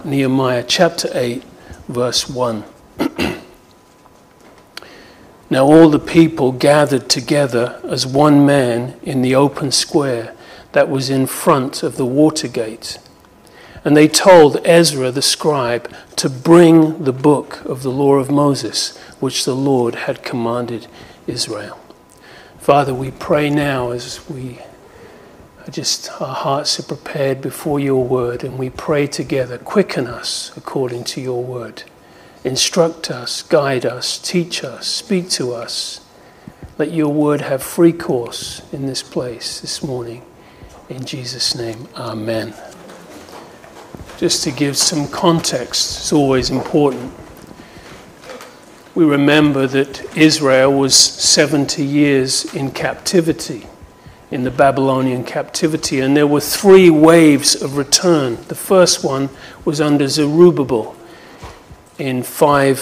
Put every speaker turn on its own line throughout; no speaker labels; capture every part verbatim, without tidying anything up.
Nehemiah chapter eight, verse one. Now all the people gathered together as one man in the open square that was in front of the water gate. And they told Ezra the scribe to bring the book of the law of Moses, which the Lord had commanded Israel. Father, we pray now as we just, our hearts are prepared before your word, and we pray together, quicken us according to your word. Instruct us, guide us, teach us, speak to us. Let your word have free course in this place this morning. In Jesus' name, amen. Just to give some context, it's always important. We remember that Israel was seventy years in captivity, in the Babylonian captivity, and there were three waves of return. The first one was under Zerubbabel in five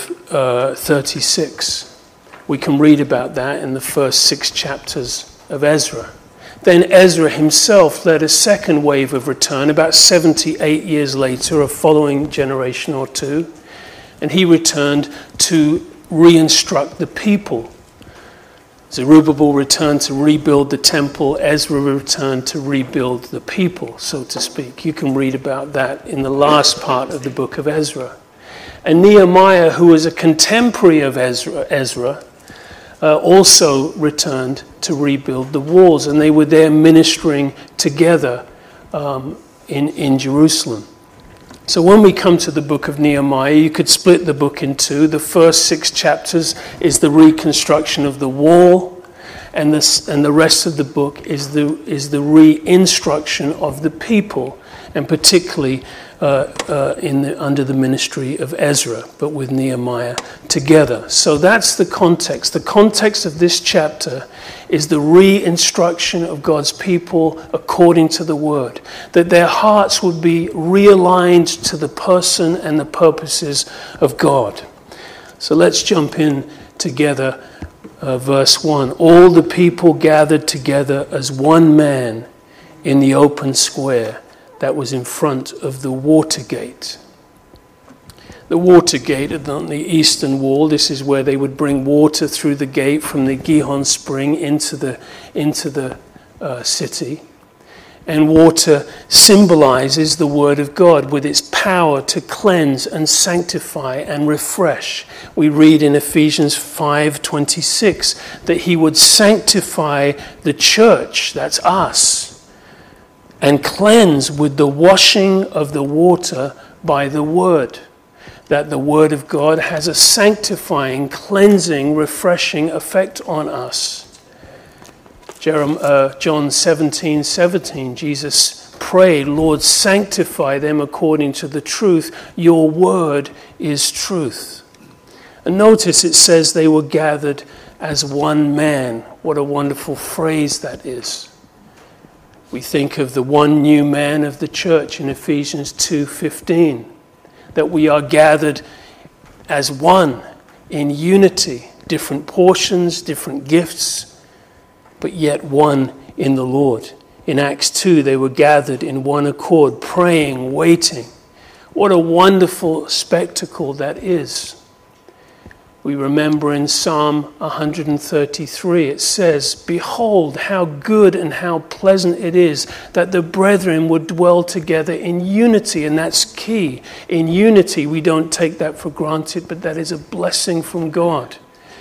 thirty-six. We can read about that in the first six chapters of Ezra. Then Ezra himself led a second wave of return about seventy-eight years later, a following generation or two, and he returned to re-instruct the people. Zerubbabel returned to rebuild the temple. Ezra returned to rebuild the people, so to speak. You can read about that in the last part of the book of Ezra. And Nehemiah, who was a contemporary of Ezra, Ezra uh, also returned to rebuild the walls. And they were there ministering together um, in, in Jerusalem. So when we come to the book of Nehemiah, you could split the book in two. The first six chapters is the reconstruction of the wall, and the, and the rest of the book is the, is the re-instruction of the people, and particularly uh, uh, in the, under the ministry of Ezra, but with Nehemiah together. So that's the context. The context of this chapter is the re-instruction of God's people according to the word, that their hearts would be realigned to the person and the purposes of God. So let's jump in together, uh, verse one. All the people gathered together as one man in the open square that was in front of the water gate. The water gate on the eastern wall, this is where they would bring water through the gate from the Gihon spring into the, into the uh, city. And water symbolizes the word of God with its power to cleanse and sanctify and refresh. We read in Ephesians five twenty-six that he would sanctify the church, that's us, and cleanse with the washing of the water by the word. That the word of God has a sanctifying, cleansing, refreshing effect on us. Jeremiah, uh, John seventeen seventeen, Jesus prayed, Lord, sanctify them according to the truth. Your word is truth. And notice it says they were gathered as one man. What a wonderful phrase that is. We think of the one new man of the church in Ephesians two fifteen. That we are gathered as one in unity, different portions, different gifts, but yet one in the Lord. In Acts two, they were gathered in one accord, praying, waiting. What a wonderful spectacle that is. We remember in Psalm one thirty-three, it says, behold, how good and how pleasant it is that the brethren would dwell together in unity. And that's key. In unity, we don't take that for granted, but that is a blessing from God.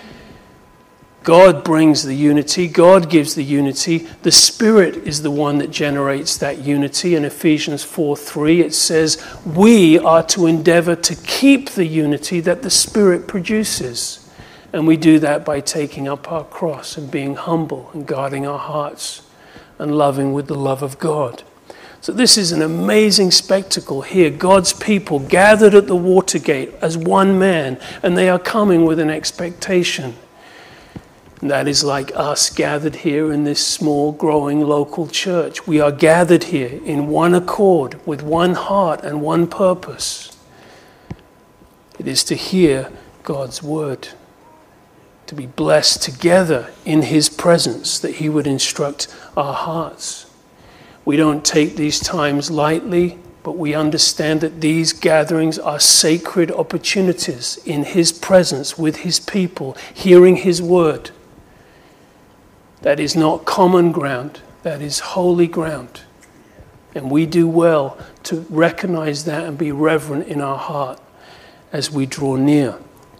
God brings the unity. God gives the unity. The Spirit is the one that generates that unity. In Ephesians four three, it says, we are to endeavor to keep the unity that the Spirit produces. And we do that by taking up our cross and being humble and guarding our hearts and loving with the love of God. So this is an amazing spectacle here. God's people gathered at the water gate as one man, and they are coming with an expectation. And that is like us gathered here in this small, growing local church. We are gathered here in one accord, with one heart and one purpose. It is to hear God's word, to be blessed together in his presence, that he would instruct our hearts. We don't take these times lightly, but we understand that these gatherings are sacred opportunities in his presence with his people, hearing his word. That is not common ground, that is holy ground. And we do well to recognize that and be reverent in our heart as we draw near.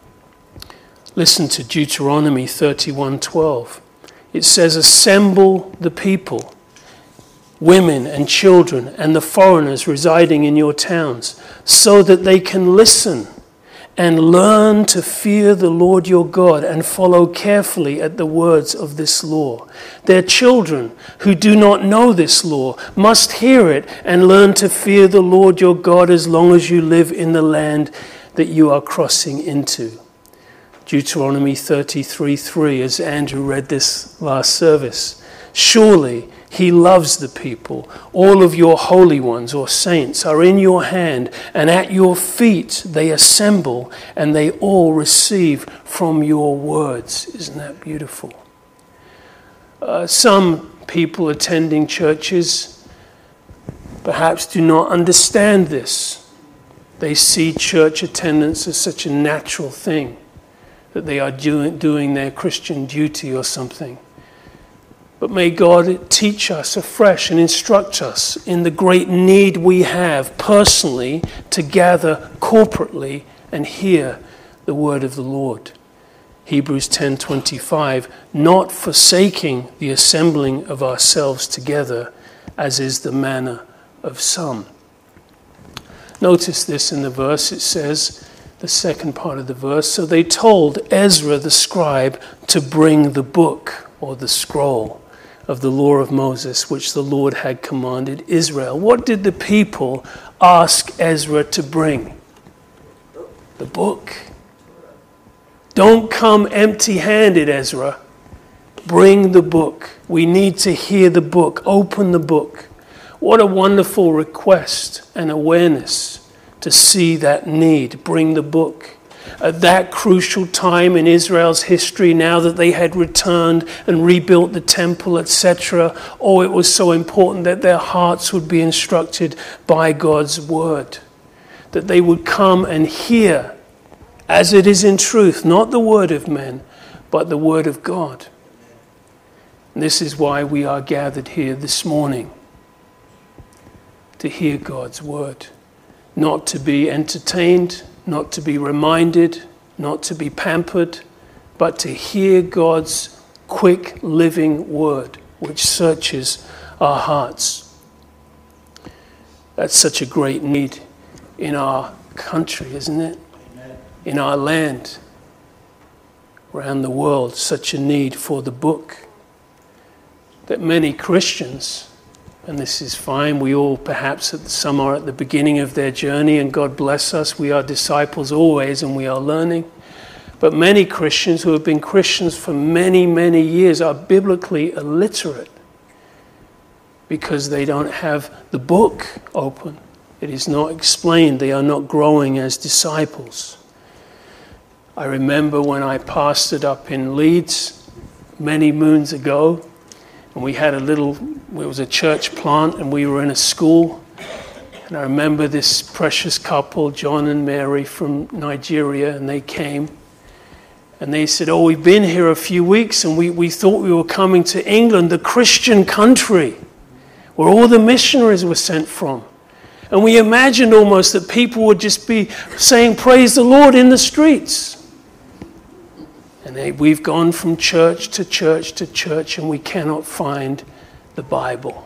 Listen to Deuteronomy thirty-one twelve. It says, assemble the people, women and children, and the foreigners residing in your towns, so that they can listen and learn to fear the Lord your God and follow carefully at the words of this law. Their children who do not know this law must hear it and learn to fear the Lord your God as long as you live in the land that you are crossing into. Deuteronomy thirty-three three, as Andrew read this last service. Surely he loves the people. All of your holy ones or saints are in your hand, and at your feet they assemble, and they all receive from your words. Isn't that beautiful? Uh, some people attending churches perhaps do not understand this. They see church attendance as such a natural thing, that they are doing, doing their Christian duty or something. But may God teach us afresh and instruct us in the great need we have personally to gather corporately and hear the word of the Lord. Hebrews ten twenty-five, not forsaking the assembling of ourselves together, as is the manner of some. Notice this in the verse. It says, the second part of the verse, so they told Ezra the scribe to bring the book or the scroll of the law of Moses, which the Lord had commanded Israel. What did the people ask Ezra to bring? The book. Don't come empty-handed, Ezra. Bring the book. We need to hear the book. Open the book. What a wonderful request and awareness to see that need. Bring the book. At that crucial time in Israel's history, now that they had returned and rebuilt the temple, et cetera, oh, it was so important that their hearts would be instructed by God's word. That they would come and hear, as it is in truth, not the word of men, but the word of God. And this is why we are gathered here this morning, to hear God's word, not to be entertained, not to be reminded, not to be pampered, but to hear God's quick living word, which searches our hearts. That's such a great need in our country, isn't it? Amen. In our land, around the world, such a need for the book that many Christians, and this is fine, we all perhaps, some are at the beginning of their journey, and God bless us, we are disciples always and we are learning. But many Christians who have been Christians for many, many years are biblically illiterate because they don't have the book open. It is not explained. They are not growing as disciples. I remember when I pastored up in Leeds many moons ago, and we had a little, it was a church plant, and we were in a school. And I remember this precious couple, John and Mary from Nigeria, and they came. And they said, oh, we've been here a few weeks, and we, we thought we were coming to England, the Christian country, where all the missionaries were sent from. And we imagined almost that people would just be saying, praise the Lord in the streets. And they, we've gone from church to church to church, and we cannot find the Bible.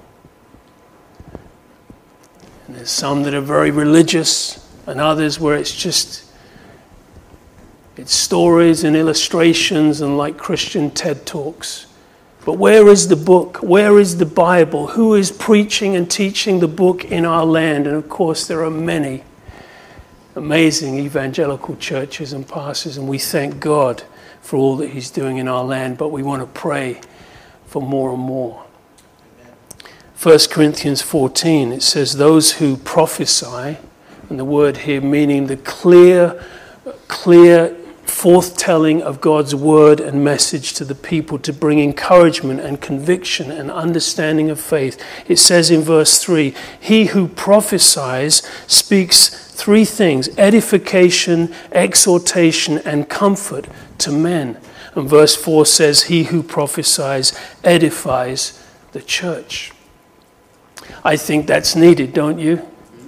And there's some that are very religious, and others where it's just, it's stories and illustrations and like Christian TED Talks. But where is the book? Where is the Bible? Who is preaching and teaching the book in our land? And of course, there are many amazing evangelical churches and pastors, and we thank God for all that he's doing in our land, but we want to pray for more and more. First Corinthians fourteen, it says, those who prophesy, and the word here meaning the clear, clear forthtelling of God's word and message to the people to bring encouragement and conviction and understanding of faith. It says in verse three, he who prophesies speaks three things: edification, exhortation, and comfort to men. And verse four says, he who prophesies edifies the church. I think that's needed, don't you?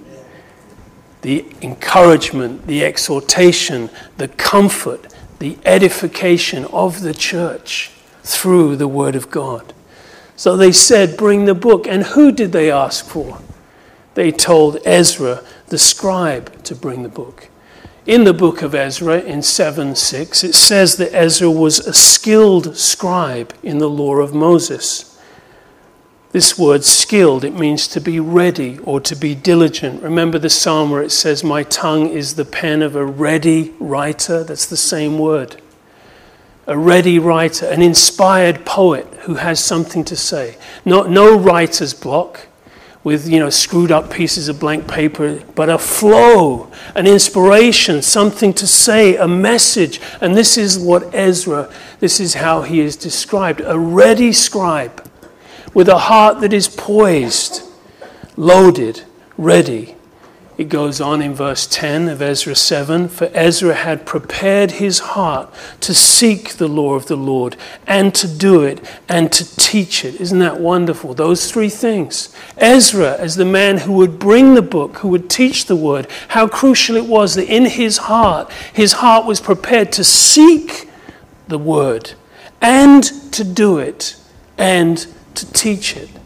The encouragement, the exhortation, the comfort, the edification of the church through the word of God. So they said, bring the book. And who did they ask for? They told Ezra, the scribe, to bring the book. In the book of Ezra, in seven six, it says that Ezra was a skilled scribe in the law of Moses. This word skilled, it means to be ready or to be diligent. Remember the psalm where it says, my tongue is the pen of a ready writer? That's the same word. A ready writer, an inspired poet who has something to say. Not, no writer's block with, you know, screwed up pieces of blank paper, but a flow, an inspiration, something to say, a message. And this is what Ezra, this is how he is described, a ready scribe, with a heart that is poised, loaded, ready. It goes on in verse ten of Ezra seven, for Ezra had prepared his heart to seek the law of the Lord and to do it and to teach it. Isn't that wonderful? Those three things. Ezra as the man who would bring the book, who would teach the word, how crucial it was that in his heart, his heart was prepared to seek the word and to do it and to teach it.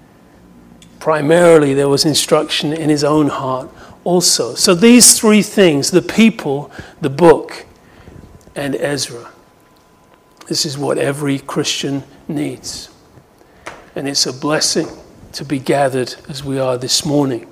Primarily, there was instruction in his own heart also. So these three things, the people, the book, and Ezra. This is what every Christian needs. And it's a blessing to be gathered as we are this morning.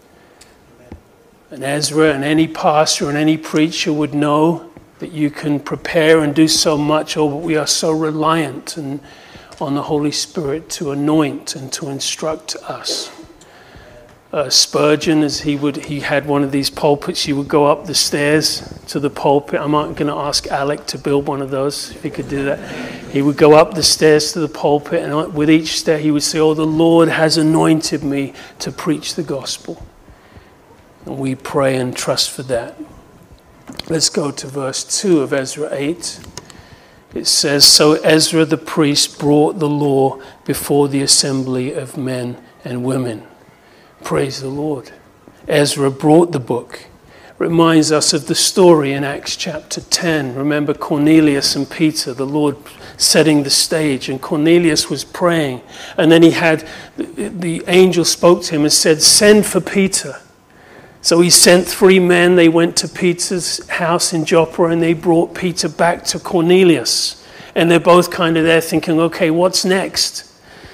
And Ezra and any pastor and any preacher would know that you can prepare and do so much, oh, but we are so reliant and on the Holy Spirit to anoint and to instruct us. Uh, Spurgeon, as he would, he had one of these pulpits. He would go up the stairs to the pulpit. I'm not going to ask Alec to build one of those if he could do that. He would go up the stairs to the pulpit, and with each stair he would say, "Oh, the Lord has anointed me to preach the gospel." And we pray and trust for that. Let's go to verse two of Ezra eight. It says, so Ezra the priest brought the law before the assembly of men and women. Praise the Lord. Ezra brought the book. Reminds us of the story in Acts chapter ten. Remember Cornelius and Peter, the Lord setting the stage, and Cornelius was praying. And then he had, the, the angel spoke to him and said, send for Peter. So he sent three men. They went to Peter's house in Joppa and they brought Peter back to Cornelius. And they're both kind of there thinking, okay, what's next?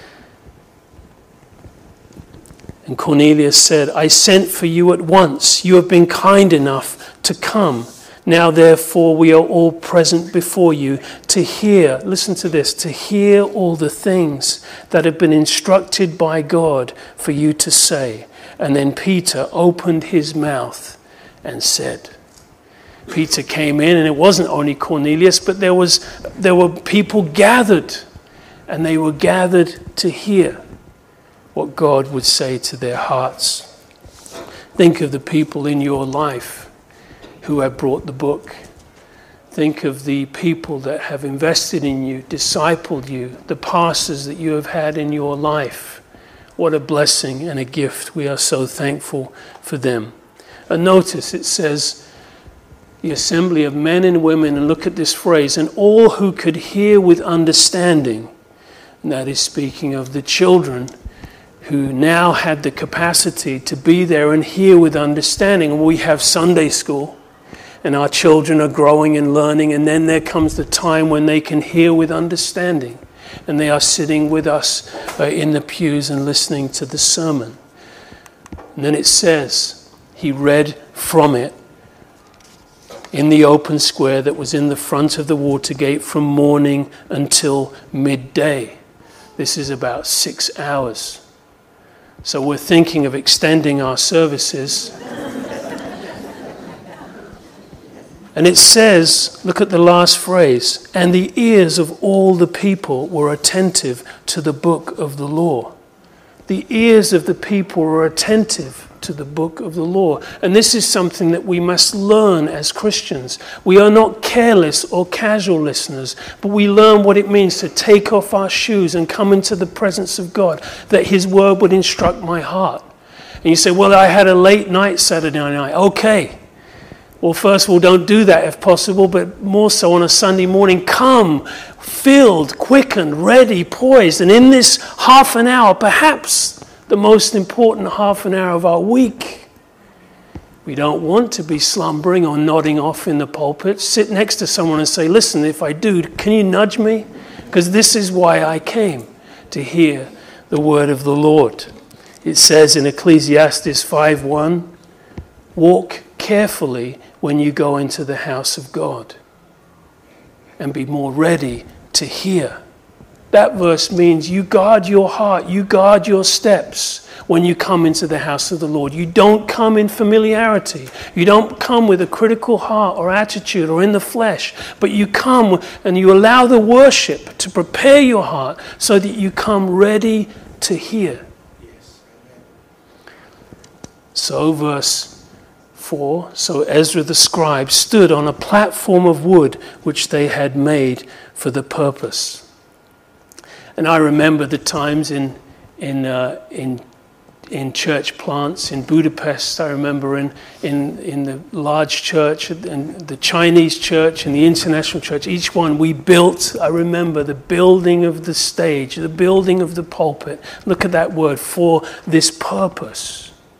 And Cornelius said, I sent for you at once. You have been kind enough to come. Now, therefore, we are all present before you to hear, listen to this, to hear all the things that have been instructed by God for you to say. And then Peter opened his mouth and said. Peter came in, and it wasn't only Cornelius, but there was there were people gathered, and they were gathered to hear what God would say to their hearts. Think of the people in your life who have brought the book. Think of the people that have invested in you, discipled you, the pastors that you have had in your life. What a blessing and a gift. We are so thankful for them. And notice it says, the assembly of men and women, and look at this phrase, and all who could hear with understanding. And that is speaking of the children who now had the capacity to be there and hear with understanding. And we have Sunday school, and our children are growing and learning, and then there comes the time when they can hear with understanding. And they are sitting with us uh, in the pews and listening to the sermon. And then it says, he read from it in the open square that was in the front of the water gate from morning until midday. This is about six hours. So we're thinking of extending our services. And it says, look at the last phrase, and the ears of all the people were attentive to the book of the law. The ears of the people were attentive to the book of the law. And this is something that we must learn as Christians. We are not careless or casual listeners, but we learn what it means to take off our shoes and come into the presence of God, that his word would instruct my heart. And you say, well, I had a late night Saturday night. Okay. Well, first of all, don't do that if possible, but more so on a Sunday morning, come filled, quickened, ready, poised. And in this half an hour, perhaps the most important half an hour of our week, we don't want to be slumbering or nodding off in the pulpit. Sit next to someone and say, listen, if I do, can you nudge me? Because this is why I came, to hear the word of the Lord. It says in Ecclesiastes five one, walk carefully when you go into the house of God, and be more ready to hear. That verse means you guard your heart, you guard your steps when you come into the house of the Lord. You don't come in familiarity. You don't come with a critical heart or attitude or in the flesh, but you come and you allow the worship to prepare your heart so that you come ready to hear. So verse four, so Ezra the scribe stood on a platform of wood which they had made for the purpose. And I remember the times in in uh, in in church plants in Budapest. I remember in in in the large church and the Chinese church and the international church. Each one we built. I remember the building of the stage, the building of the pulpit. Look at that word, for this purpose.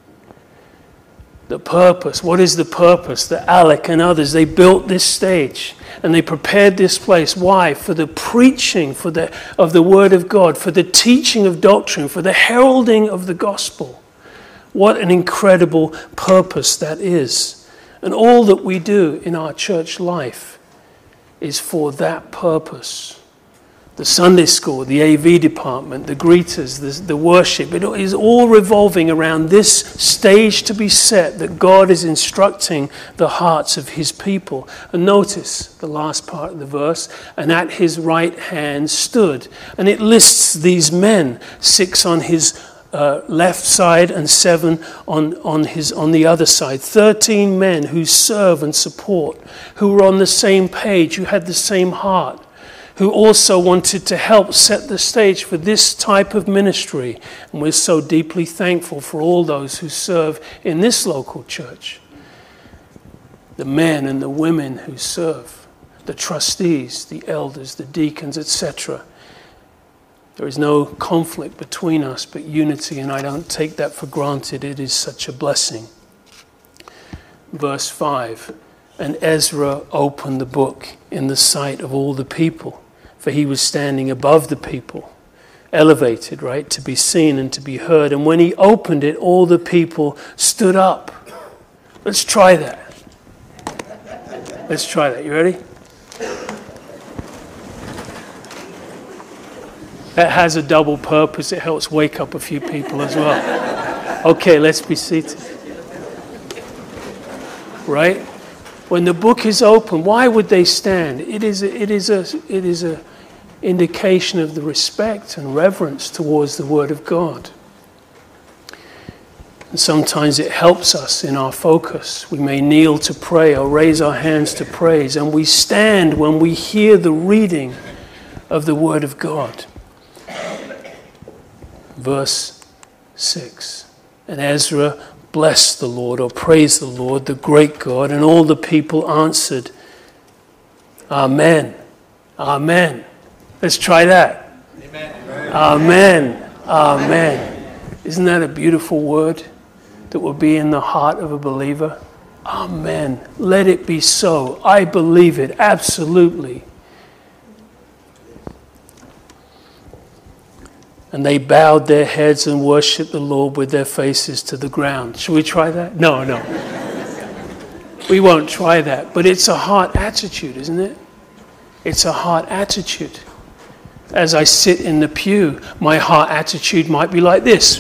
The purpose. What is the purpose? The Alec and others, they built this stage and they prepared this place. Why? For the preaching for the, of the Word of God, for the teaching of doctrine, for the heralding of the gospel. What an incredible purpose that is. And all that we do in our church life is for that purpose. The Sunday school, the A V department, the greeters, the, the worship, it is all revolving around this stage to be set that God is instructing the hearts of his people. And notice the last part of the verse, and at his right hand stood. And it lists these men, six on his uh, left side and seven on, on, his, on the other side. Thirteen men who serve and support, who were on the same page, who had the same heart, who also wanted to help set the stage for this type of ministry. And we're so deeply thankful for all those who serve in this local church. The men and the women who serve, the trustees, the elders, the deacons, et cetera. There is no conflict between us, but unity, and I don't take that for granted. It is such a blessing. Verse five, and Ezra opened the book in the sight of all the people. For he was standing above the people, elevated, right, to be seen and to be heard. And when he opened it, all the people stood up. Let's try that. Let's try that. You ready? That has a double purpose. It helps wake up a few people as well. Okay, let's be seated. Right? When the book is open, why would they stand? It is a, it is a, it is a indication of the respect and reverence towards the Word of God. And sometimes it helps us in our focus. We may kneel to pray or raise our hands to praise, and we stand when we hear the reading of the Word of God. Verse six, and Ezra blessed the Lord, or praised the Lord, the great God, and all the people answered, Amen. Amen. Let's try that. Amen. Amen. Amen. Isn't that a beautiful word that will be in the heart of a believer? Amen. Let it be so. I believe it. Absolutely. And they bowed their heads and worshipped the Lord with their faces to the ground. Should we try that? No, no. We won't try that. But it's a heart attitude, isn't it? It's a heart attitude. As I sit in the pew, my heart attitude might be like this.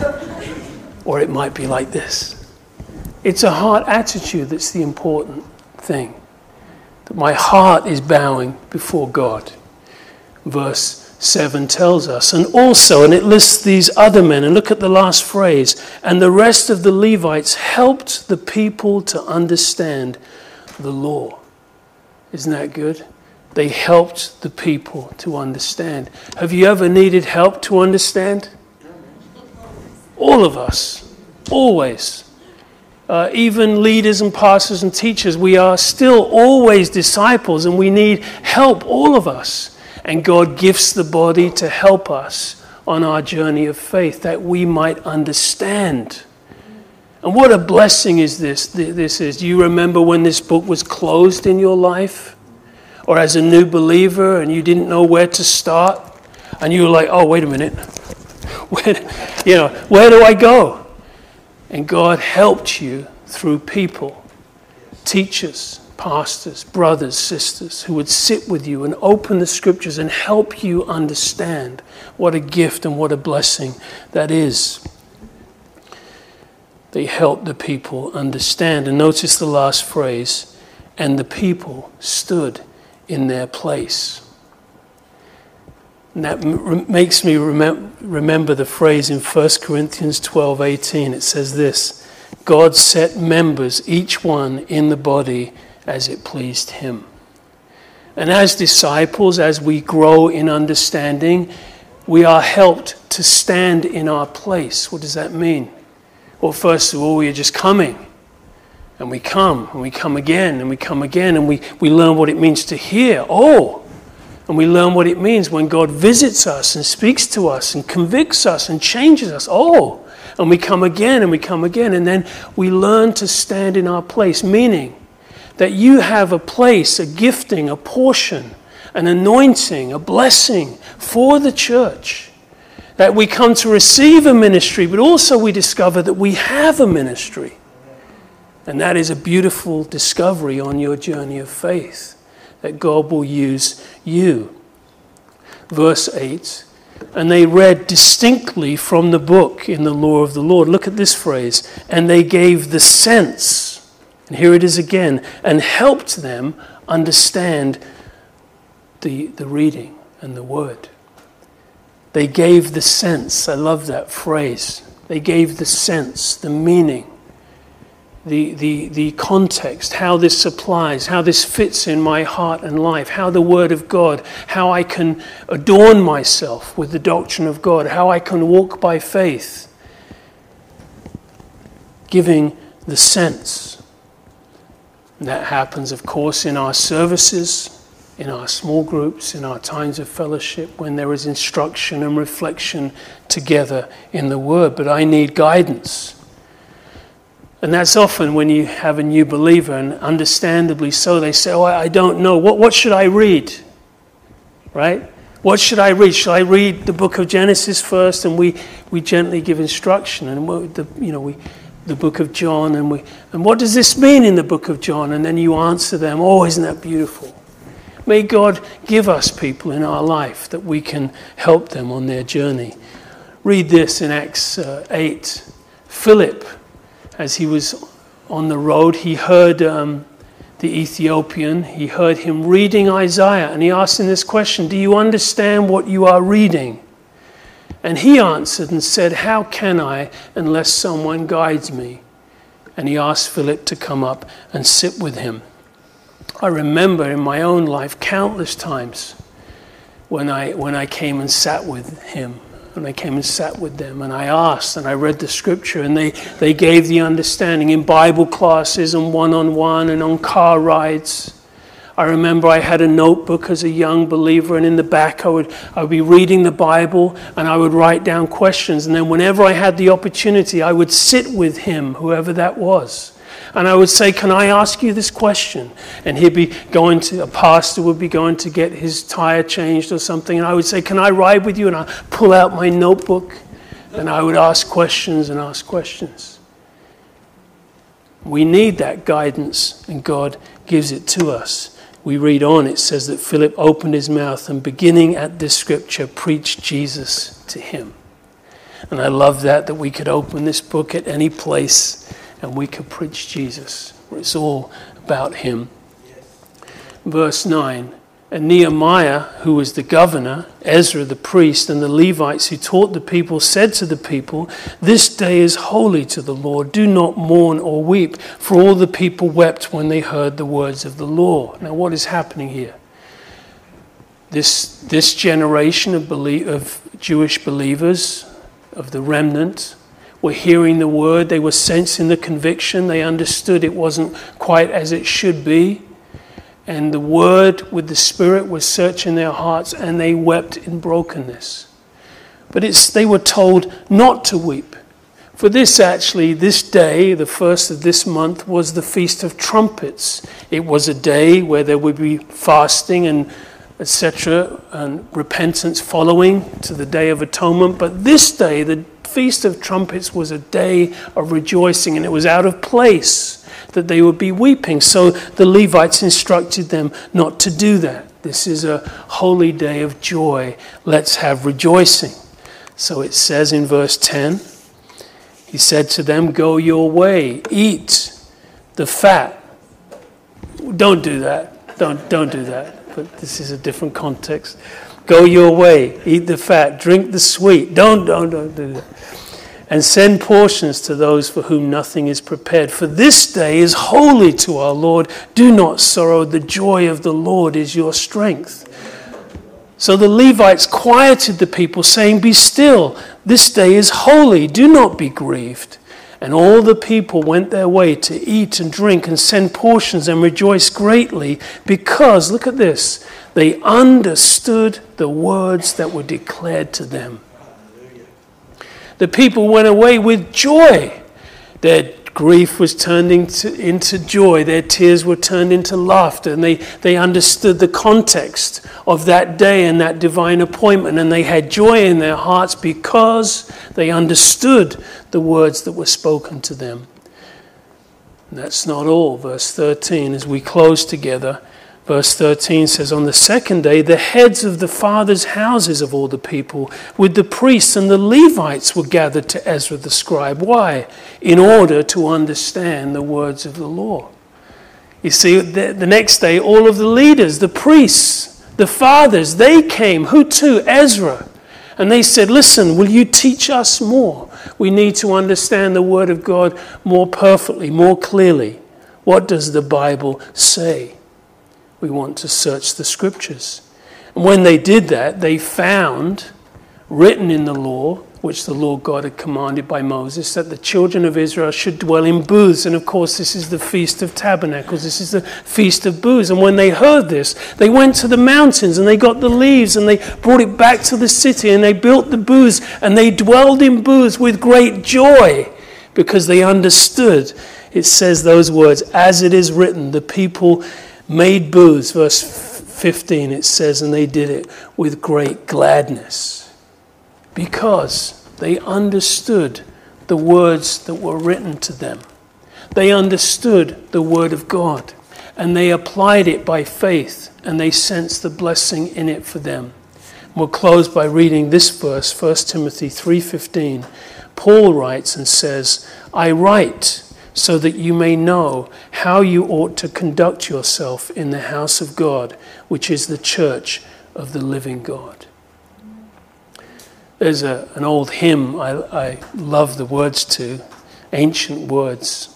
Or it might be like this. It's a heart attitude that's the important thing. That my heart is bowing before God. Verse seven tells us. And also, and it lists these other men, and look at the last phrase, and the rest of the Levites helped the people to understand the law. Isn't that good? They helped the people to understand. Have you ever needed help to understand? All of us, always. Uh, even leaders and pastors and teachers, we are still always disciples and we need help, all of us. And God gifts the body to help us on our journey of faith, that we might understand. And what a blessing is this, this is. Do you remember when this book was closed in your life? Or as a new believer and you didn't know where to start? And you were like, oh, wait a minute. Where, you know, where do I go? And God helped you through people, teachers, pastors, brothers, sisters, who would sit with you and open the scriptures and help you understand. What a gift and what a blessing that is. They helped the people understand. And notice the last phrase, and the people stood in their place. And that m- makes me remem- remember the phrase in First Corinthians twelve eighteen. It says this, God set members, each one in the body, as it pleased him. And as disciples, as we grow in understanding, we are helped to stand in our place. What does that mean? Well, first of all, we are just coming. And we come, and we come again, and we come again, and we, we learn what it means to hear. Oh! And we learn what it means when God visits us and speaks to us and convicts us and changes us. Oh! And we come again, and we come again, and then we learn to stand in our place, meaning that you have a place, a gifting, a portion, an anointing, a blessing for the church. That we come to receive a ministry, but also we discover that we have a ministry. And that is a beautiful discovery on your journey of faith, that God will use you. Verse eight, and they read distinctly from the book in the law of the Lord. Look at this phrase, and they gave the sense. And here it is again, and helped them understand the, the reading and the word. They gave the sense. I love that phrase. They gave the sense, the meaning, the, the, the context, how this applies, how this fits in my heart and life, how the word of God, how I can adorn myself with the doctrine of God, how I can walk by faith. Giving the sense. That happens, of course, in our services, in our small groups, in our times of fellowship, when there is instruction and reflection together in the Word. But I need guidance. And that's often when you have a new believer, and understandably so, they say, oh, I don't know. What, what should I read? Right? What should I read? Should I read the book of Genesis first? And we, we gently give instruction. And we, the, you know, we... the book of John, and we and what does this mean in the book of John? And then you answer them, oh, isn't that beautiful? May God give us people in our life that we can help them on their journey. Read this in Acts uh, eight. Philip, as he was on the road, he heard um, the Ethiopian, he heard him reading Isaiah, and he asked him this question, do you understand what you are reading? And he answered and said, how can I unless someone guides me? And he asked Philip to come up and sit with him. I remember in my own life countless times when I when I came and sat with him, and I came and sat with them, and I asked and I read the scripture, and they, they gave the understanding in Bible classes and one-on-one and on car rides. I remember I had a notebook as a young believer, and in the back I would I would be reading the Bible, and I would write down questions. And then whenever I had the opportunity, I would sit with him, whoever that was. And I would say, can I ask you this question? And he'd be going to, a pastor would be going to get his tire changed or something. And I would say, can I ride with you? And I'd pull out my notebook, and I would ask questions and ask questions. We need that guidance, and God gives it to us. We read on, it says that Philip opened his mouth and beginning at this scripture, preached Jesus to him. And I love that, that we could open this book at any place and we could preach Jesus. It's all about him. verse nine. And Nehemiah, who was the governor, Ezra the priest, and the Levites who taught the people, said to the people, "This day is holy to the Lord. Do not mourn or weep." For all the people wept when they heard the words of the law. Now what is happening here? This, this generation of, belie- of Jewish believers, of the remnant, were hearing the word. They were sensing the conviction. They understood it wasn't quite as it should be. And the word with the Spirit was searching their hearts, and they wept in brokenness. But it's, they were told not to weep. For this actually, this day, the first of this month, was the Feast of Trumpets. It was a day where there would be fasting and et cetera, and repentance following to the Day of Atonement. But this day, the Feast of Trumpets, was a day of rejoicing, and it was out of place that they would be weeping. So the Levites instructed them not to do that. This is a holy day of joy. Let's have rejoicing. So it says in verse ten, he said to them, "Go your way, eat the fat." Don't do that. Don't, don't do that. But this is a different context. Go your way, eat the fat, drink the sweet. Don't, don't, don't do that. And send portions to those for whom nothing is prepared. For this day is holy to our Lord. Do not sorrow. The joy of the Lord is your strength. So the Levites quieted the people, saying, "Be still. This day is holy. Do not be grieved." And all the people went their way to eat and drink and send portions and rejoice greatly because, look at this, they understood the words that were declared to them. The people went away with joy. Their grief was turned into, into joy. Their tears were turned into laughter. And they, they understood the context of that day and that divine appointment. And they had joy in their hearts because they understood the words that were spoken to them. And that's not all. Verse thirteen, as we close together, verse thirteen says, "On the second day, the heads of the fathers' houses of all the people, with the priests and the Levites, were gathered to Ezra the scribe." Why? In order to understand the words of the law. You see, the, the next day, all of the leaders, the priests, the fathers, they came. Who to? Ezra. And they said, "Listen, will you teach us more? We need to understand the word of God more perfectly, more clearly. What does the Bible say? We want to search the scriptures." And when they did that, they found written in the law, which the Lord God had commanded by Moses, that the children of Israel should dwell in booths. And of course, this is the Feast of Tabernacles. This is the Feast of Booths. And when they heard this, they went to the mountains and they got the leaves and they brought it back to the city and they built the booths and they dwelled in booths with great joy because they understood. It says those words, "As it is written, the people made booths," verse fifteen it says, "and they did it with great gladness," because they understood the words that were written to them. They understood the word of God, and they applied it by faith, and they sensed the blessing in it for them. We'll close by reading this verse, First Timothy three fifteen. Paul writes and says, "I write so that you may know how you ought to conduct yourself in the house of God, which is the church of the living God." There's a, an old hymn I, I love the words to, ancient words.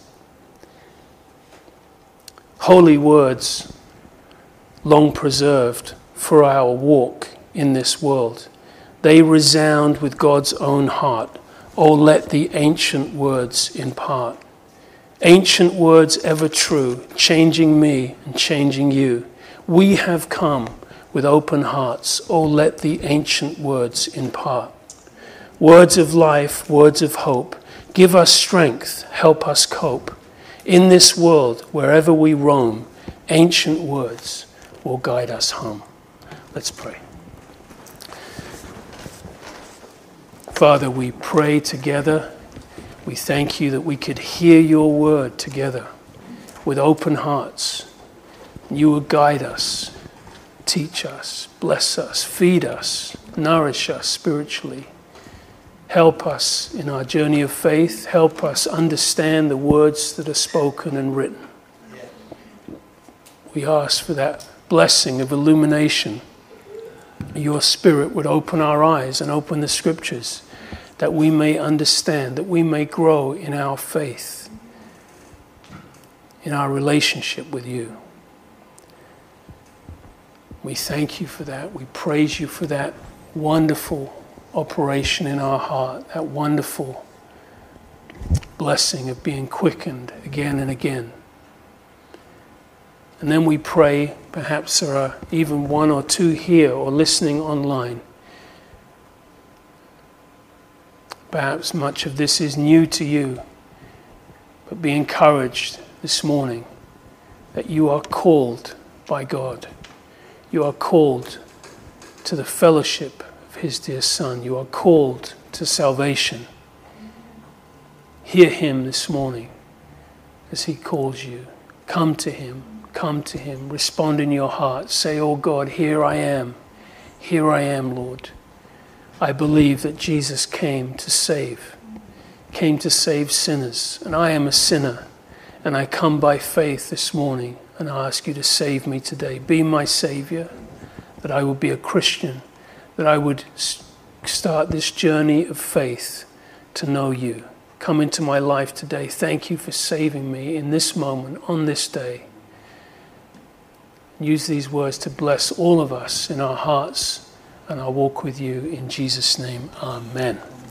Holy words, long preserved for our walk in this world. They resound with God's own heart. Oh, let the ancient words impart. Ancient words ever true, changing me and changing you. We have come with open hearts. Oh, let the ancient words impart. Words of life, words of hope. Give us strength, help us cope. In this world, wherever we roam, ancient words will guide us home. Let's pray. Father, we pray together. We thank you that we could hear your word together with open hearts. You will guide us, teach us, bless us, feed us, nourish us spiritually. Help us in our journey of faith. Help us understand the words that are spoken and written. We ask for that blessing of illumination, your Spirit would open our eyes and open the Scriptures, that we may understand, that we may grow in our faith, in our relationship with you. We thank you for that. We praise you for that wonderful operation in our heart, that wonderful blessing of being quickened again and again. And then we pray, perhaps there are even one or two here or listening online. Perhaps much of this is new to you, but be encouraged this morning that you are called by God. You are called to the fellowship of his dear Son. You are called to salvation. Hear him this morning as he calls you. Come to him. Come to him. Respond in your heart. Say, oh God, here I am. Here I am, Lord. I believe that Jesus came to save. Came to save sinners. And I am a sinner. And I come by faith this morning and I ask you to save me today. Be my Savior. That I would be a Christian. That I would start this journey of faith to know you. Come into my life today. Thank you for saving me in this moment, on this day. Use these words to bless all of us in our hearts and our walk with you. In Jesus' name, amen.